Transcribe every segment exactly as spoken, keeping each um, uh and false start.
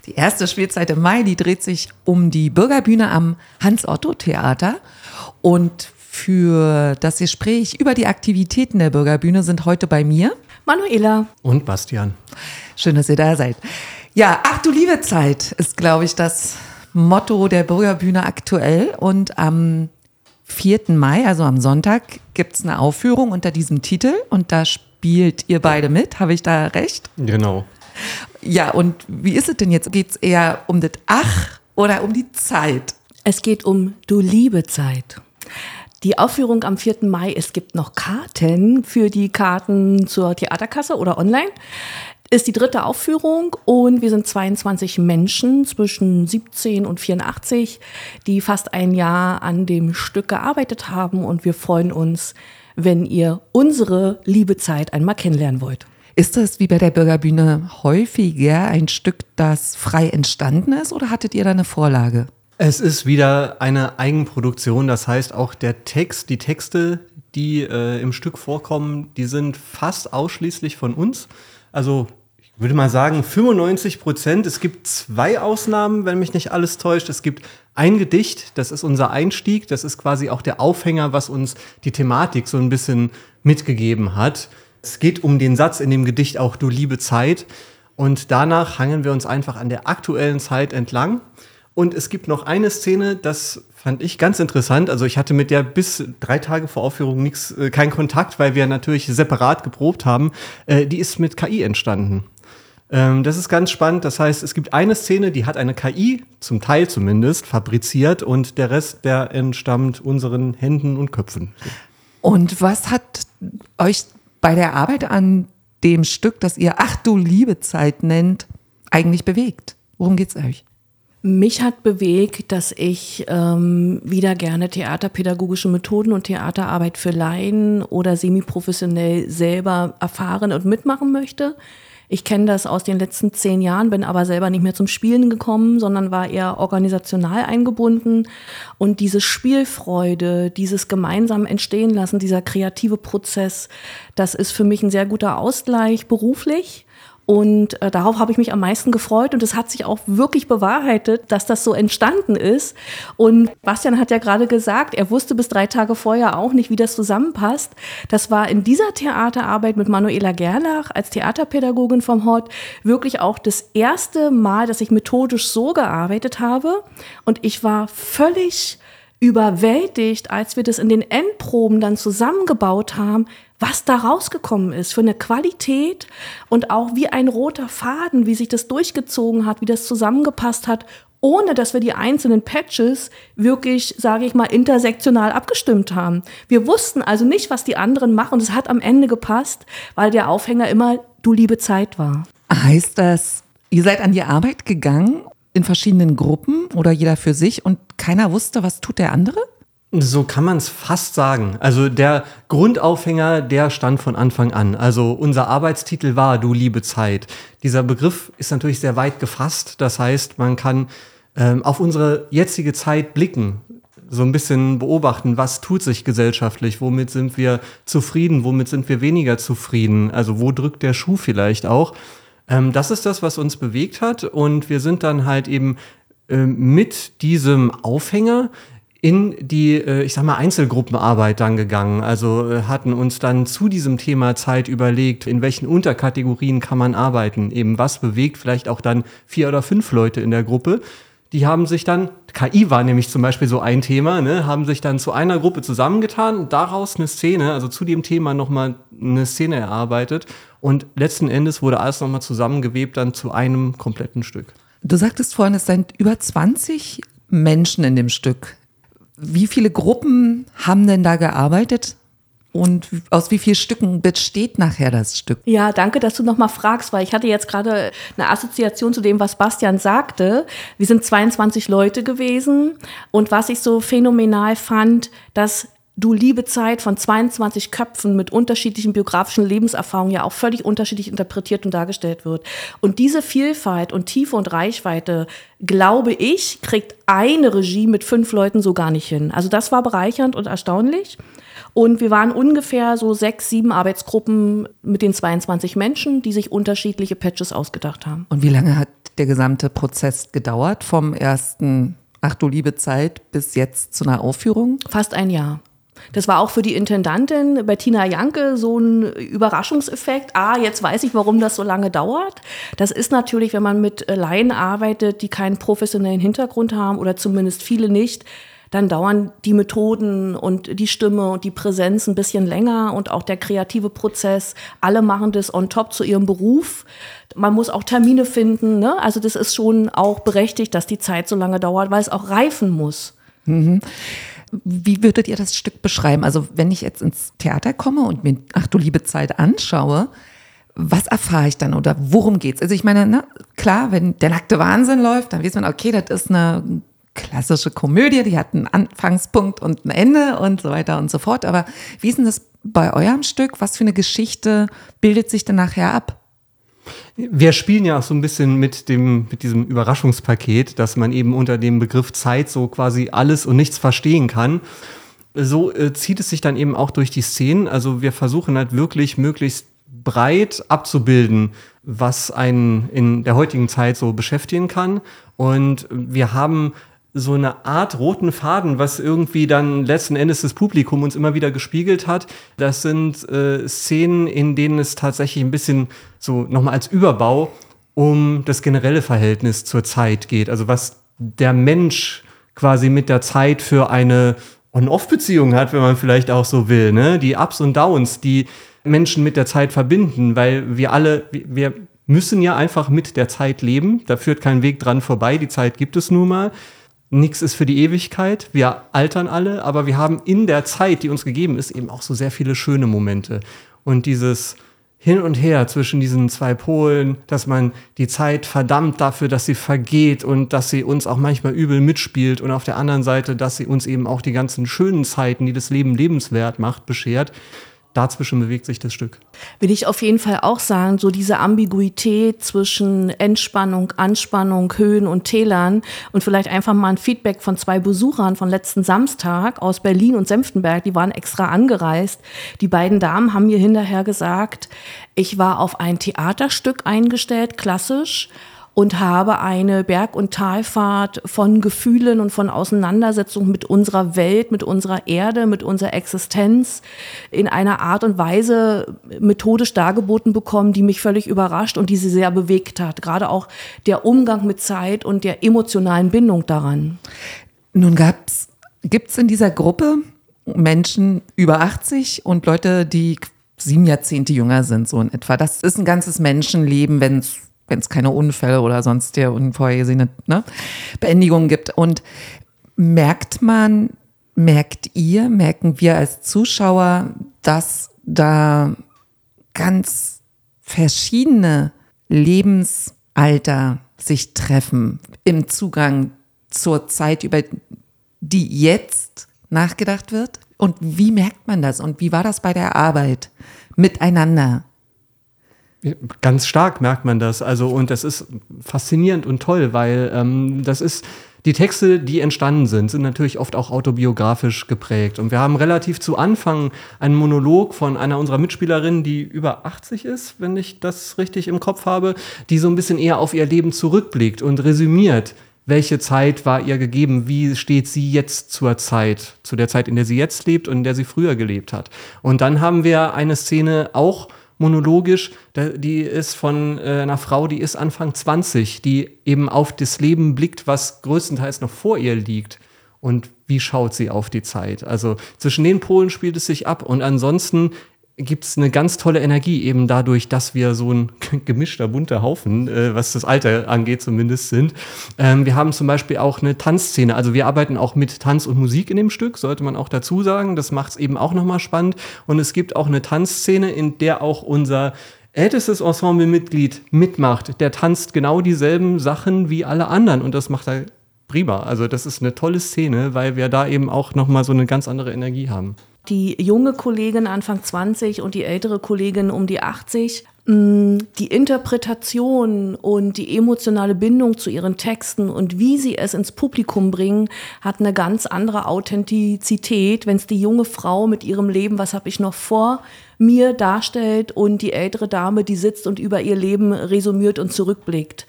Die erste Spielzeit im Mai, die dreht sich um die Bürgerbühne am Hans-Otto-Theater. Und für das Gespräch über die Aktivitäten der Bürgerbühne sind heute bei mir Manuela und Bastian. Schön, dass ihr da seid. Ja, ach du liebe Zeit ist, glaube ich, das Motto der Bürgerbühne aktuell. Und am vierten Mai, also am Sonntag, gibt es eine Aufführung unter diesem Titel. Und da spielt ihr beide mit. Habe ich da recht? Genau. Ja, und wie ist es denn jetzt? Geht es eher um das Ach oder um die Zeit? Es geht um Du liebe Zeit. Die Aufführung am vierten Mai, es gibt noch Karten für die Karten zur Theaterkasse oder online. Ist die dritte Aufführung und wir sind zweiundzwanzig Menschen zwischen siebzehn und vierundachtzig, die fast ein Jahr an dem Stück gearbeitet haben und wir freuen uns, wenn ihr unsere liebe Zeit einmal kennenlernen wollt. Ist das wie bei der Bürgerbühne häufiger ein Stück, das frei entstanden ist oder hattet ihr da eine Vorlage? Es ist wieder eine Eigenproduktion, das heißt auch der Text, die Texte, die äh, im Stück vorkommen, die sind fast ausschließlich von uns. Also ich würde mal sagen fünfundneunzig Prozent. Es gibt zwei Ausnahmen, wenn mich nicht alles täuscht. Es gibt ein Gedicht, das ist unser Einstieg, das ist quasi auch der Aufhänger, was uns die Thematik so ein bisschen mitgegeben hat. Es geht um den Satz in dem Gedicht auch Du liebe Zeit und danach hangeln wir uns einfach an der aktuellen Zeit entlang. Und es gibt noch eine Szene, das fand ich ganz interessant. Also ich hatte mit der bis drei Tage vor Aufführung nichts, äh, keinen Kontakt, weil wir natürlich separat geprobt haben. Äh, die ist mit K I entstanden. Ähm, das ist ganz spannend. Das heißt, es gibt eine Szene, die hat eine K I, zum Teil zumindest, fabriziert und der Rest, der entstammt unseren Händen und Köpfen. Und was hat euch bei der Arbeit an dem Stück, das ihr Ach du liebe Zeit nennt, eigentlich bewegt? Worum geht's euch? Mich hat bewegt, dass ich ähm, wieder gerne theaterpädagogische Methoden und Theaterarbeit für Laien oder semiprofessionell selber erfahren und mitmachen möchte. Ich kenne das aus den letzten zehn Jahren, bin aber selber nicht mehr zum Spielen gekommen, sondern war eher organisational eingebunden. Und diese Spielfreude, dieses gemeinsam entstehen lassen, dieser kreative Prozess, das ist für mich ein sehr guter Ausgleich beruflich. Und äh, darauf habe ich mich am meisten gefreut und es hat sich auch wirklich bewahrheitet, dass das so entstanden ist. Und Bastian hat ja gerade gesagt, er wusste bis drei Tage vorher auch nicht, wie das zusammenpasst. Das war in dieser Theaterarbeit mit Manuela Gerlach als Theaterpädagogin vom Hort wirklich auch das erste Mal, dass ich methodisch so gearbeitet habe. Und ich war völlig überwältigt, als wir das in den Endproben dann zusammengebaut haben, was da rausgekommen ist für eine Qualität und auch wie ein roter Faden, wie sich das durchgezogen hat, wie das zusammengepasst hat, ohne dass wir die einzelnen Patches wirklich, sage ich mal, intersektional abgestimmt haben. Wir wussten also nicht, was die anderen machen und es hat am Ende gepasst, weil der Aufhänger immer Du liebe Zeit war. Heißt das, ihr seid an die Arbeit gegangen in verschiedenen Gruppen oder jeder für sich und keiner wusste, was tut der andere? So kann man es fast sagen. Also der Grundaufhänger, der stand von Anfang an. Also unser Arbeitstitel war Du liebe Zeit. Dieser Begriff ist natürlich sehr weit gefasst. Das heißt, man kann ähm, auf unsere jetzige Zeit blicken, so ein bisschen beobachten, was tut sich gesellschaftlich, womit sind wir zufrieden, womit sind wir weniger zufrieden, also wo drückt der Schuh vielleicht auch. Ähm, das ist das, was uns bewegt hat und wir sind dann halt eben äh, mit diesem Aufhänger in die, ich sag mal, Einzelgruppenarbeit dann gegangen. Also hatten uns dann zu diesem Thema Zeit überlegt, in welchen Unterkategorien kann man arbeiten. Eben was bewegt vielleicht auch dann vier oder fünf Leute in der Gruppe. Die haben sich dann, K I war nämlich zum Beispiel so ein Thema, ne, haben sich dann zu einer Gruppe zusammengetan und daraus eine Szene, also zu dem Thema nochmal eine Szene erarbeitet. Und letzten Endes wurde alles nochmal zusammengewebt dann zu einem kompletten Stück. Du sagtest vorhin, es sind über zwanzig Menschen in dem Stück. Wie viele Gruppen haben denn da gearbeitet und aus wie vielen Stücken besteht nachher das Stück? Ja, danke, dass du nochmal fragst, weil ich hatte jetzt gerade eine Assoziation zu dem, was Bastian sagte. Wir sind zweiundzwanzig Leute gewesen und was ich so phänomenal fand, dass Du liebe Zeit von zweiundzwanzig Köpfen mit unterschiedlichen biografischen Lebenserfahrungen ja auch völlig unterschiedlich interpretiert und dargestellt wird. Und diese Vielfalt und Tiefe und Reichweite, glaube ich, kriegt eine Regie mit fünf Leuten so gar nicht hin. Also das war bereichernd und erstaunlich. Und wir waren ungefähr so sechs, sieben Arbeitsgruppen mit den zweiundzwanzig Menschen, die sich unterschiedliche Patches ausgedacht haben. Und wie lange hat der gesamte Prozess gedauert, vom ersten Ach du liebe Zeit bis jetzt zu einer Aufführung? Fast ein Jahr. Das war auch für die Intendantin Bettina Janke so ein Überraschungseffekt. Ah, jetzt weiß ich, warum das so lange dauert. Das ist natürlich, wenn man mit Laien arbeitet, die keinen professionellen Hintergrund haben oder zumindest viele nicht, dann dauern die Methoden und die Stimme und die Präsenz ein bisschen länger und auch der kreative Prozess. Alle machen das on top zu ihrem Beruf. Man muss auch Termine finden, ne? Also das ist schon auch berechtigt, dass die Zeit so lange dauert, weil es auch reifen muss. Mhm. Wie würdet ihr das Stück beschreiben? Also wenn ich jetzt ins Theater komme und mir Ach du liebe Zeit anschaue, was erfahre ich dann oder worum geht's? Also ich meine, ne, klar, wenn der nackte Wahnsinn läuft, dann weiß man, okay, das ist eine klassische Komödie, die hat einen Anfangspunkt und ein Ende und so weiter und so fort. Aber wie ist denn das bei eurem Stück? Was für eine Geschichte bildet sich denn nachher ab? Wir spielen ja auch so ein bisschen mit dem, mit diesem Überraschungspaket, dass man eben unter dem Begriff Zeit so quasi alles und nichts verstehen kann. So äh, zieht es sich dann eben auch durch die Szenen. Also wir versuchen halt wirklich möglichst breit abzubilden, was einen in der heutigen Zeit so beschäftigen kann. Und wir haben so eine Art roten Faden, was irgendwie dann letzten Endes das Publikum uns immer wieder gespiegelt hat. Das sind äh, Szenen, in denen es tatsächlich ein bisschen so nochmal als Überbau um das generelle Verhältnis zur Zeit geht. Also was der Mensch quasi mit der Zeit für eine On-Off-Beziehung hat, wenn man vielleicht auch so will, ne? Die Ups und Downs, die Menschen mit der Zeit verbinden, weil wir alle, wir müssen ja einfach mit der Zeit leben. Da führt kein Weg dran vorbei. Die Zeit gibt es nun mal. Nichts ist für die Ewigkeit. Wir altern alle, aber wir haben in der Zeit, die uns gegeben ist, eben auch so sehr viele schöne Momente. Und dieses Hin und Her zwischen diesen zwei Polen, dass man die Zeit verdammt dafür, dass sie vergeht und dass sie uns auch manchmal übel mitspielt und auf der anderen Seite, dass sie uns eben auch die ganzen schönen Zeiten, die das Leben lebenswert macht, beschert. Dazwischen bewegt sich das Stück. Will ich auf jeden Fall auch sagen, so diese Ambiguität zwischen Entspannung, Anspannung, Höhen und Tälern und vielleicht einfach mal ein Feedback von zwei Besuchern von letzten Samstag aus Berlin und Senftenberg, die waren extra angereist. Die beiden Damen haben mir hinterher gesagt, ich war auf ein Theaterstück eingestellt, klassisch, und habe eine Berg- und Talfahrt von Gefühlen und von Auseinandersetzungen mit unserer Welt, mit unserer Erde, mit unserer Existenz in einer Art und Weise methodisch dargeboten bekommen, die mich völlig überrascht und die sie sehr bewegt hat. Gerade auch der Umgang mit Zeit und der emotionalen Bindung daran. Nun gab's, gibt's in dieser Gruppe Menschen über achtzig und Leute, die sieben Jahrzehnte jünger sind, so in etwa. Das ist ein ganzes Menschenleben, wenn es wenn es keine Unfälle oder sonst der unvorhergesehene ne, Beendigungen gibt. Und merkt man, merkt ihr, merken wir als Zuschauer, dass da ganz verschiedene Lebensalter sich treffen im Zugang zur Zeit, über die jetzt nachgedacht wird? Und wie merkt man das? Und wie war das bei der Arbeit miteinander? Ganz stark merkt man das. Also, und das ist faszinierend und toll, weil ähm, das ist, die Texte, die entstanden sind, sind natürlich oft auch autobiografisch geprägt. Und wir haben relativ zu Anfang einen Monolog von einer unserer Mitspielerinnen, die über achtzig ist, wenn ich das richtig im Kopf habe, die so ein bisschen eher auf ihr Leben zurückblickt und resümiert, welche Zeit war ihr gegeben, wie steht sie jetzt zur Zeit, zu der Zeit, in der sie jetzt lebt und in der sie früher gelebt hat. Und dann haben wir eine Szene auch monologisch, die ist von äh, einer Frau, die ist Anfang zwanzig, die eben auf das Leben blickt, was größtenteils noch vor ihr liegt. Und wie schaut sie auf die Zeit? Also zwischen den Polen spielt es sich ab. Und ansonsten gibt es eine ganz tolle Energie, eben dadurch, dass wir so ein gemischter, bunter Haufen, äh, was das Alter angeht zumindest sind. Ähm, wir haben zum Beispiel auch eine Tanzszene, also wir arbeiten auch mit Tanz und Musik in dem Stück, sollte man auch dazu sagen, das macht es eben auch nochmal spannend. Und es gibt auch eine Tanzszene, in der auch unser ältestes Ensemblemitglied mitmacht. Der tanzt genau dieselben Sachen wie alle anderen und das macht er prima. Also das ist eine tolle Szene, weil wir da eben auch nochmal so eine ganz andere Energie haben. Die junge Kollegin Anfang zwanzig und die ältere Kollegin um die achtzig, die Interpretation und die emotionale Bindung zu ihren Texten und wie sie es ins Publikum bringen, hat eine ganz andere Authentizität, wenn es die junge Frau mit ihrem Leben, was habe ich noch vor mir, darstellt und die ältere Dame, die sitzt und über ihr Leben resümiert und zurückblickt.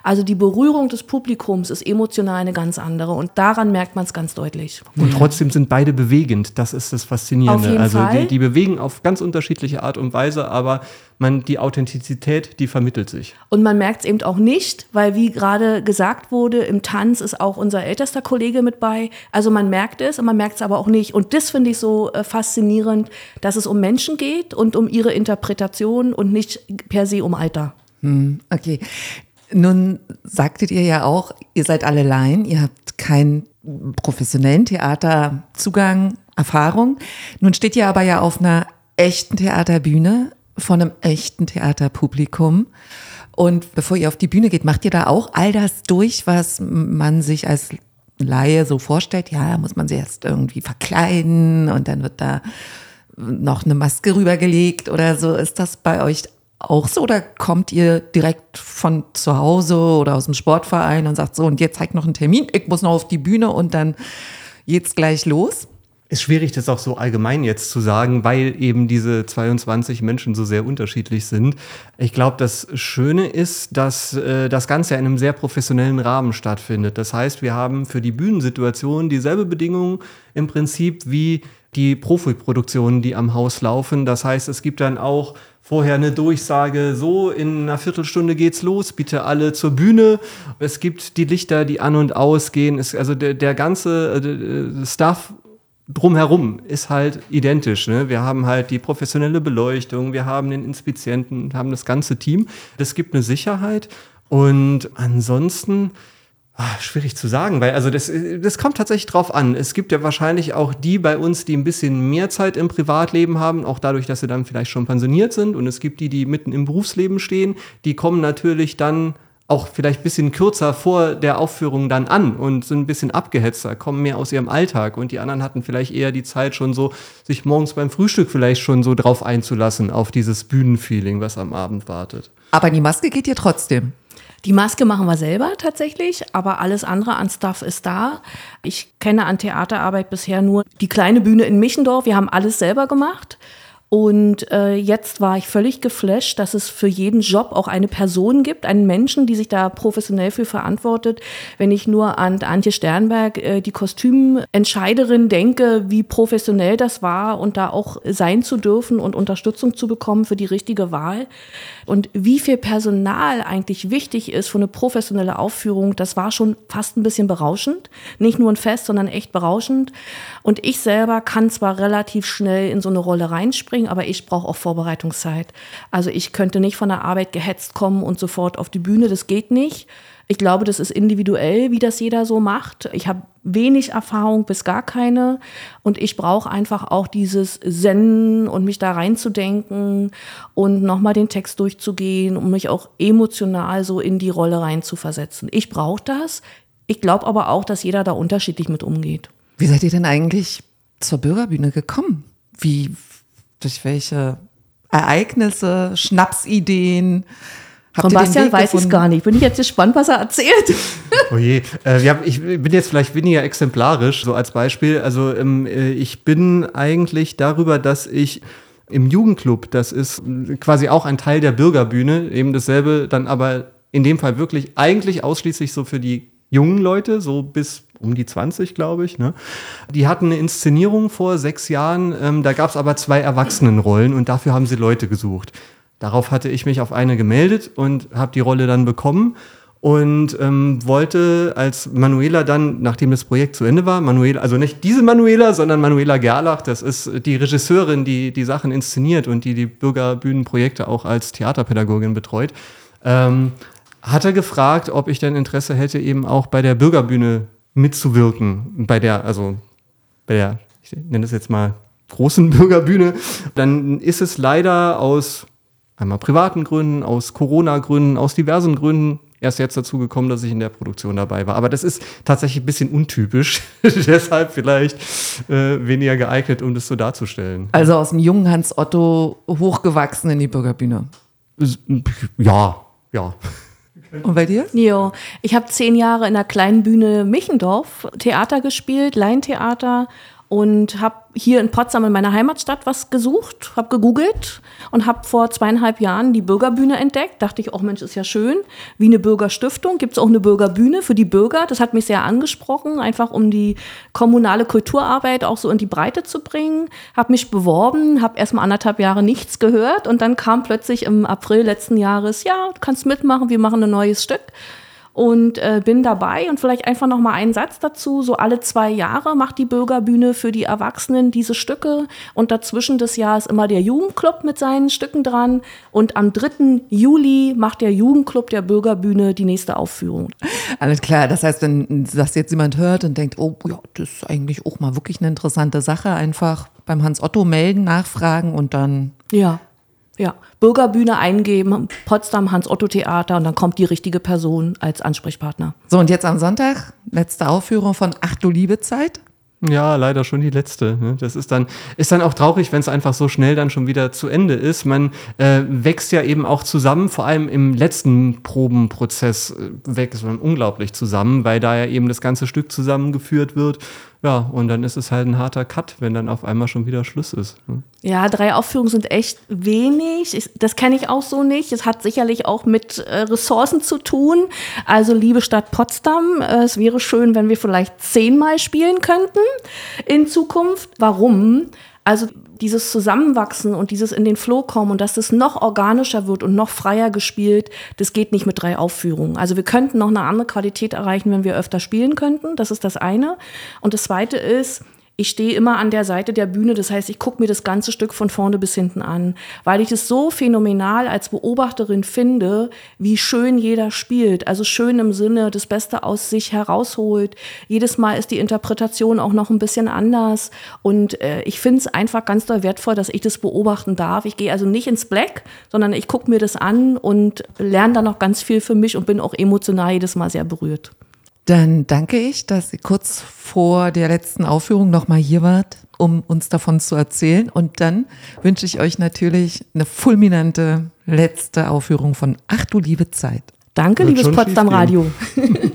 Also die Berührung des Publikums ist emotional eine ganz andere und daran merkt man es ganz deutlich. Und trotzdem sind beide bewegend, das ist das Faszinierende. Auf jeden also Fall. Die, die bewegen auf ganz unterschiedliche Art und Weise, aber man, die Authentizität, die vermittelt sich. Und man merkt es eben auch nicht, weil wie gerade gesagt wurde, im Tanz ist auch unser ältester Kollege mit bei. Also man merkt es und man merkt es aber auch nicht. Und das finde ich so äh, faszinierend, dass es um Menschen geht und um ihre Interpretation und nicht per se um Alter. Hm, okay. Nun sagtet ihr ja auch, ihr seid alle Laien, ihr habt keinen professionellen Theaterzugang, Erfahrung. Nun steht ihr aber ja auf einer echten Theaterbühne von einem echten Theaterpublikum. Und bevor ihr auf die Bühne geht, macht ihr da auch all das durch, was man sich als Laie so vorstellt? Ja, da muss man sich erst irgendwie verkleiden und dann wird da noch eine Maske rübergelegt oder so. Ist das bei euch auch so oder kommt ihr direkt von zu Hause oder aus dem Sportverein und sagt so, und jetzt zeigt noch einen Termin, ich muss noch auf die Bühne und dann geht's gleich los? Ist schwierig, das auch so allgemein jetzt zu sagen, weil eben diese zweiundzwanzig Menschen so sehr unterschiedlich sind. Ich glaube, das Schöne ist, dass äh, das Ganze in einem sehr professionellen Rahmen stattfindet. Das heißt, wir haben für die Bühnensituation dieselbe Bedingungen im Prinzip wie die Profiproduktionen, die am Haus laufen. Das heißt, es gibt dann auch vorher eine Durchsage, so in einer Viertelstunde geht's los, bitte alle zur Bühne. Es gibt die Lichter, die an- und ausgehen. Es, also der, der ganze äh, Stuff drumherum ist halt identisch. Ne? Wir haben halt die professionelle Beleuchtung, wir haben den Inspizienten, haben das ganze Team. Das gibt eine Sicherheit und ansonsten ach, schwierig zu sagen, weil also das, das kommt tatsächlich drauf an. Es gibt ja wahrscheinlich auch die bei uns, die ein bisschen mehr Zeit im Privatleben haben, auch dadurch, dass sie dann vielleicht schon pensioniert sind, und es gibt die, die mitten im Berufsleben stehen, die kommen natürlich dann auch vielleicht ein bisschen kürzer vor der Aufführung dann an und sind ein bisschen abgehetzter, kommen mehr aus ihrem Alltag, und die anderen hatten vielleicht eher die Zeit schon so, sich morgens beim Frühstück vielleicht schon so drauf einzulassen, auf dieses Bühnenfeeling, was am Abend wartet. Aber die Maske geht ihr trotzdem? Die Maske machen wir selber tatsächlich, aber alles andere an Stuff ist da. Ich kenne an Theaterarbeit bisher nur die kleine Bühne in Michendorf. Wir haben alles selber gemacht. Und äh, jetzt war ich völlig geflasht, dass es für jeden Job auch eine Person gibt, einen Menschen, die sich da professionell für verantwortet. Wenn ich nur an Antje Sternberg, äh, die Kostümentscheiderin, denke, wie professionell das war und da auch sein zu dürfen und Unterstützung zu bekommen für die richtige Wahl. Und wie viel Personal eigentlich wichtig ist für eine professionelle Aufführung, das war schon fast ein bisschen berauschend. Nicht nur ein Fest, sondern echt berauschend. Und ich selber kann zwar relativ schnell in so eine Rolle reinspringen, aber ich brauche auch Vorbereitungszeit. Also ich könnte nicht von der Arbeit gehetzt kommen und sofort auf die Bühne, das geht nicht. Ich glaube, das ist individuell, wie das jeder so macht. Ich habe wenig Erfahrung bis gar keine, und ich brauche einfach auch dieses Zen und mich da reinzudenken und nochmal den Text durchzugehen, um mich auch emotional so in die Rolle reinzuversetzen. Ich brauche das. Ich glaube aber auch, dass jeder da unterschiedlich mit umgeht. Wie seid ihr denn eigentlich zur Bürgerbühne gekommen? Wie, durch welche Ereignisse, Schnapsideen? Habt Von ihr den Bastian Weg weiß ich es gefunden? gar nicht. Bin ich jetzt gespannt, was er erzählt? Oh je, äh, wir haben, ich bin jetzt vielleicht weniger exemplarisch, so als Beispiel. Also ähm, äh, ich bin eigentlich darüber, dass ich im Jugendclub, das ist quasi auch ein Teil der Bürgerbühne, eben dasselbe, dann aber in dem Fall wirklich eigentlich ausschließlich so für die jungen Leute, so bis um die zwanzig, glaube ich. Ne? Die hatten eine Inszenierung vor sechs Jahren, ähm, da gab es aber zwei Erwachsenenrollen und dafür haben sie Leute gesucht. Darauf hatte ich mich auf eine gemeldet und habe die Rolle dann bekommen und ähm, wollte als Manuela dann, nachdem das Projekt zu Ende war, Manuela, also nicht diese Manuela, sondern Manuela Gerlach, das ist die Regisseurin, die die Sachen inszeniert und die die Bürgerbühnenprojekte auch als Theaterpädagogin betreut, ähm, hatte gefragt, ob ich denn Interesse hätte, eben auch bei der Bürgerbühne mitzuwirken, bei der, also bei der, ich nenne das jetzt mal großen Bürgerbühne. Dann ist es leider aus einmal privaten Gründen, aus Corona-Gründen, aus diversen Gründen erst jetzt dazu gekommen, dass ich in der Produktion dabei war. Aber das ist tatsächlich ein bisschen untypisch, deshalb vielleicht äh, weniger geeignet, um das so darzustellen. Also aus dem jungen Hans Otto hochgewachsen in die Bürgerbühne. Ja, ja. Und bei dir? Jo, ich habe zehn Jahre in der kleinen Bühne Michendorf Theater gespielt, Laientheater. und habe hier in Potsdam in meiner Heimatstadt was gesucht, habe gegoogelt und habe vor zweieinhalb Jahren die Bürgerbühne entdeckt. Dachte ich, oh Mensch, ist ja schön. Wie eine Bürgerstiftung gibt es auch eine Bürgerbühne für die Bürger. Das hat mich sehr angesprochen, einfach um die kommunale Kulturarbeit auch so in die Breite zu bringen. Habe mich beworben, habe erst mal anderthalb Jahre nichts gehört und dann kam plötzlich im April letzten Jahres, ja, du kannst mitmachen, wir machen ein neues Stück. Und äh, bin dabei und vielleicht einfach noch mal einen Satz dazu. So alle zwei Jahre macht die Bürgerbühne für die Erwachsenen diese Stücke und dazwischen des Jahres immer der Jugendclub mit seinen Stücken dran. Und am dritten Juli macht der Jugendclub der Bürgerbühne die nächste Aufführung. Alles klar, das heißt, wenn das jetzt jemand hört und denkt, oh ja, das ist eigentlich auch mal wirklich eine interessante Sache, einfach beim Hans Otto melden, nachfragen und dann... Ja. Ja, Bürgerbühne eingeben, Potsdam Hans-Otto-Theater und dann kommt die richtige Person als Ansprechpartner. So, und jetzt am Sonntag, letzte Aufführung von Ach du liebe Zeit. Ja, leider schon die letzte. Ne? Das ist dann, ist dann auch traurig, wenn es einfach so schnell dann schon wieder zu Ende ist. Man äh, wächst ja eben auch zusammen, vor allem im letzten Probenprozess äh, wächst man unglaublich zusammen, weil da ja eben das ganze Stück zusammengeführt wird. Ja, und dann ist es halt ein harter Cut, wenn dann auf einmal schon wieder Schluss ist. Ne? Ja, drei Aufführungen sind echt wenig. Ich, das kenne ich auch so nicht. Es hat sicherlich auch mit äh, Ressourcen zu tun. Also liebe Stadt Potsdam, äh, es wäre schön, wenn wir vielleicht zehnmal spielen könnten in Zukunft. Warum? Also dieses Zusammenwachsen und dieses in den Flow kommen und dass es noch organischer wird und noch freier gespielt, das geht nicht mit drei Aufführungen. Also wir könnten noch eine andere Qualität erreichen, wenn wir öfter spielen könnten. Das ist das eine. Und das zweite ist, ich stehe immer an der Seite der Bühne, das heißt, ich gucke mir das ganze Stück von vorne bis hinten an, weil ich es so phänomenal als Beobachterin finde, wie schön jeder spielt. Also schön im Sinne, das Beste aus sich herausholt. Jedes Mal ist die Interpretation auch noch ein bisschen anders und äh, ich finde es einfach ganz doll wertvoll, dass ich das beobachten darf. Ich gehe also nicht ins Black, sondern ich gucke mir das an und lerne dann noch ganz viel für mich und bin auch emotional jedes Mal sehr berührt. Dann danke ich, dass ihr kurz vor der letzten Aufführung noch mal hier wart, um uns davon zu erzählen. Und dann wünsche ich euch natürlich eine fulminante letzte Aufführung von Ach du liebe Zeit. Danke, Wird liebes Potsdam Radio.